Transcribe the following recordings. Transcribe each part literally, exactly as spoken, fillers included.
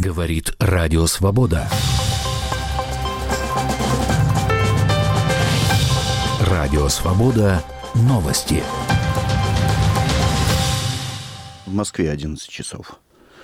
Говорит Радио Свобода. Радио Свобода. Новости. В Москве одиннадцать часов.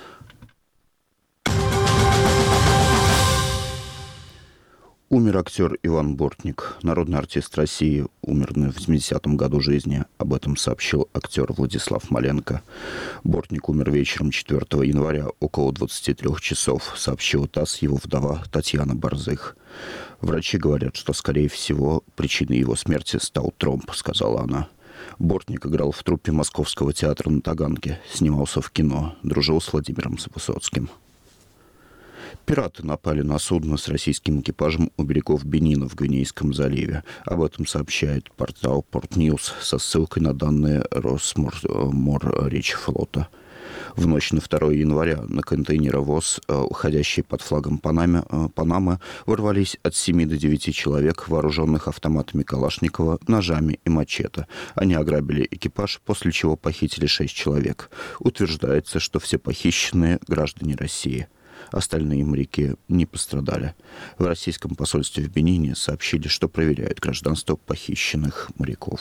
Умер актер Иван Бортник. Народный артист России, умер в восьмидесятом году жизни. Об этом сообщил актер Владислав Маленко. Бортник умер вечером четвёртого января около двадцати трёх часов, сообщила ТАСС его вдова Татьяна Борзых. Врачи говорят, что, скорее всего, причиной его смерти стал тромб, сказала она. Бортник играл в труппе Московского театра на Таганке, снимался в кино, дружил с Владимиром Высоцким. Пираты напали на судно с российским экипажем у берегов Бенина в Гвинейском заливе. Об этом сообщает портал Портньюз со ссылкой на данные Росморречфлота. В ночь на второго января на контейнеровоз, уходящий под флагом Панамы, Панамы, ворвались от семи до девяти человек, вооруженных автоматами Калашникова, ножами и мачете. Они ограбили экипаж, после чего похитили шесть человек. Утверждается, что все похищенные – граждане России. Остальные моряки не пострадали. В российском посольстве в Бенине сообщили, что проверяют гражданство похищенных моряков.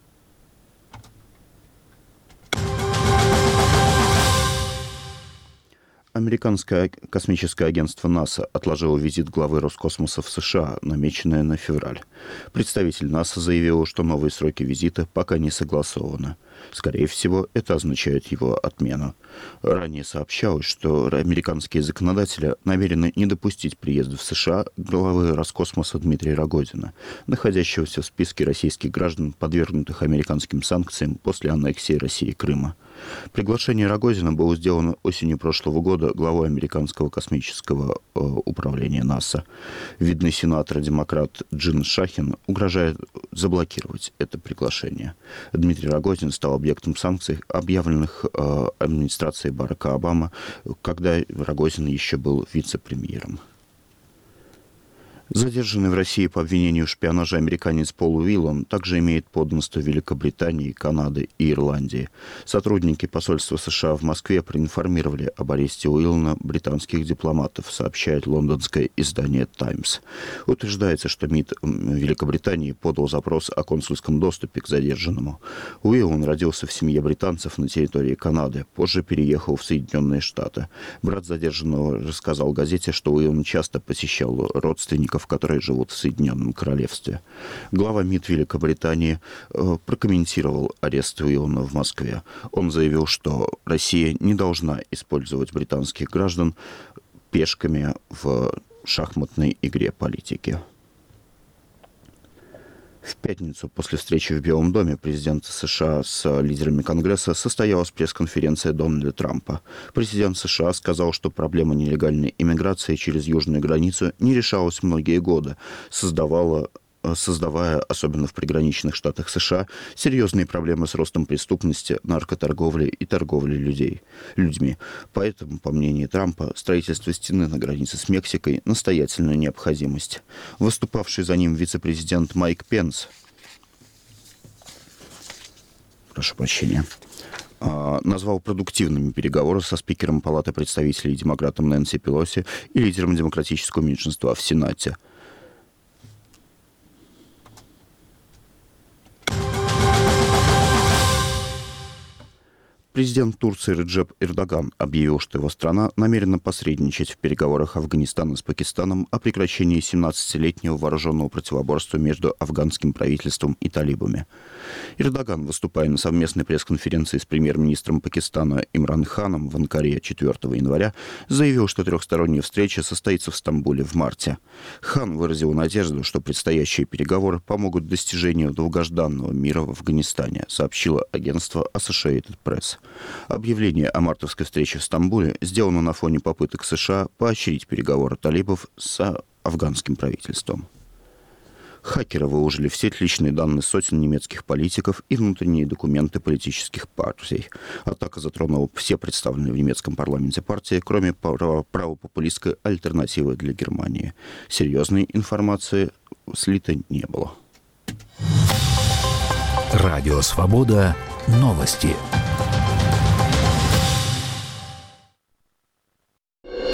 Американское космическое агентство НАСА отложило визит главы Роскосмоса в США, намеченный на февраль. Представитель НАСА заявил, что новые сроки визита пока не согласованы. Скорее всего, это означает его отмену. Ранее сообщалось, что американские законодатели намерены не допустить приезда в США главы Роскосмоса Дмитрия Рогозина, находящегося в списке российских граждан, подвергнутых американским санкциям после аннексии России Крыма. Приглашение Рогозина было сделано осенью прошлого года главой американского космического э, управления НАСА. Видный сенатор-демократ Джин Шахин угрожает заблокировать это приглашение. Дмитрий Рогозин стал объектом санкций, объявленных э, администрацией Барака Обамы, когда Рогозин еще был вице-премьером. Задержанный в России по обвинению в шпионаже американец Пол Уиллан также имеет подданство Великобритании, Канады и Ирландии. Сотрудники посольства США в Москве проинформировали об аресте Уиллана британских дипломатов, сообщает лондонское издание «Таймс». Утверждается, что МИД Великобритании подал запрос о консульском доступе к задержанному. Уиллан родился в семье британцев на территории Канады, позже переехал в Соединенные Штаты. Брат задержанного рассказал газете, что Уиллан часто посещал родственников, которые живут в Соединенном Королевстве. Глава МИД Великобритании э, прокомментировал арест Уиллана в Москве. Он заявил, что Россия не должна использовать британских граждан пешками в шахматной игре политики. В пятницу после встречи в Белом доме президента США с лидерами Конгресса состоялась пресс-конференция Дональда Трампа. Президент США сказал, что проблема нелегальной иммиграции через южную границу не решалась многие годы, создавала создавая, особенно в приграничных штатах США, серьезные проблемы с ростом преступности, наркоторговли и торговли людей, людьми. Поэтому, по мнению Трампа, строительство стены на границе с Мексикой – настоятельная необходимость. Выступавший за ним вице-президент Майк Пенс, прошу прощения, назвал продуктивными переговоры со спикером Палаты представителей демократом Нэнси Пелоси и лидером демократического меньшинства в Сенате. Президент Турции Реджеп Эрдоган объявил, что его страна намерена посредничать в переговорах Афганистана с Пакистаном о прекращении семнадцатилетнего вооруженного противоборства между афганским правительством и талибами. Эрдоган, выступая на совместной пресс-конференции с премьер-министром Пакистана Имран Ханом в Анкаре четвёртого января, заявил, что трехсторонняя встреча состоится в Стамбуле в марте. Хан выразил надежду, что предстоящие переговоры помогут достижению долгожданного мира в Афганистане, сообщило агентство Associated Press. Объявление о мартовской встрече в Стамбуле сделано на фоне попыток США поощрить переговоры талибов с афганским правительством. Хакеры выложили в сеть личные данные сотен немецких политиков и внутренние документы политических партий. Атака затронула все представленные в немецком парламенте партии, кроме правопопулистской альтернативы для Германии. Серьезной информации слито не было. Радио Свобода. Новости.